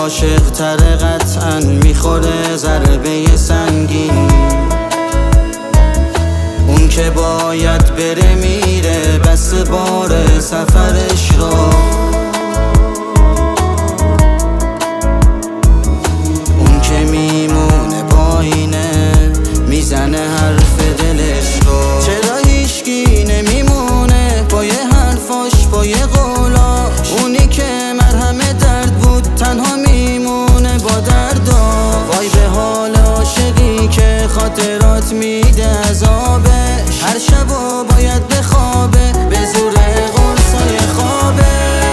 عاشق تره قطعا میخوره ضربه سنگین. اون که باید بره میره بس بار سفرش رو. اون که میمونه پایینه میزنه حرف دلش رو. چرا هیچکی نمیمونه پای حرفاش پای قولاش؟ اونی که مرهم درد بود تنها میمونه با دردا. وای به حال عاشقی که خاطرات میده عذابش. هر شبا باید بخوابه به زور قرصای خوابش.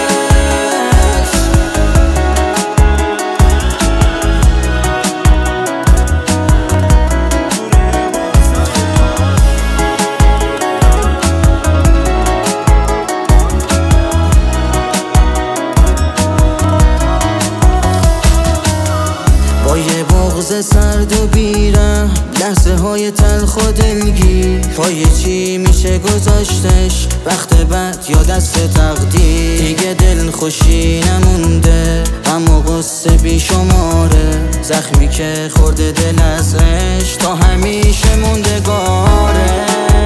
با یه بغض سرد و بیرم لحظه های تلخ و دلگیر. پای چی میشه گذاشتش وقت بعد یا دست تقدیر؟ دیگه دل خوشی نمونده غم و غصه بیشماره. زخمی که خورده دل از عشق تا همیشه موندگاره.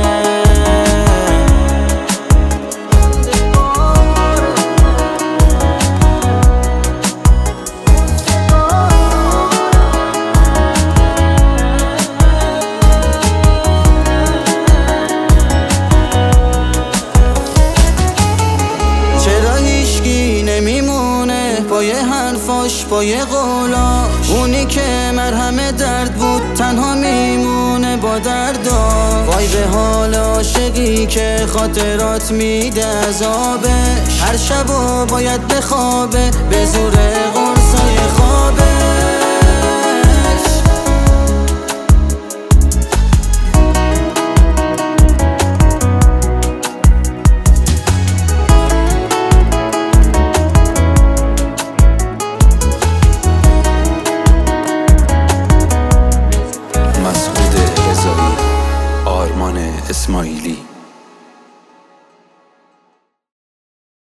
پای حرفاش پای قولاش؟ اونی که مرهم درد بود تنها میمونه با دردا. وای به حال عاشقی که خاطرات میده عذابش. هر شبا باید بخوابه به زور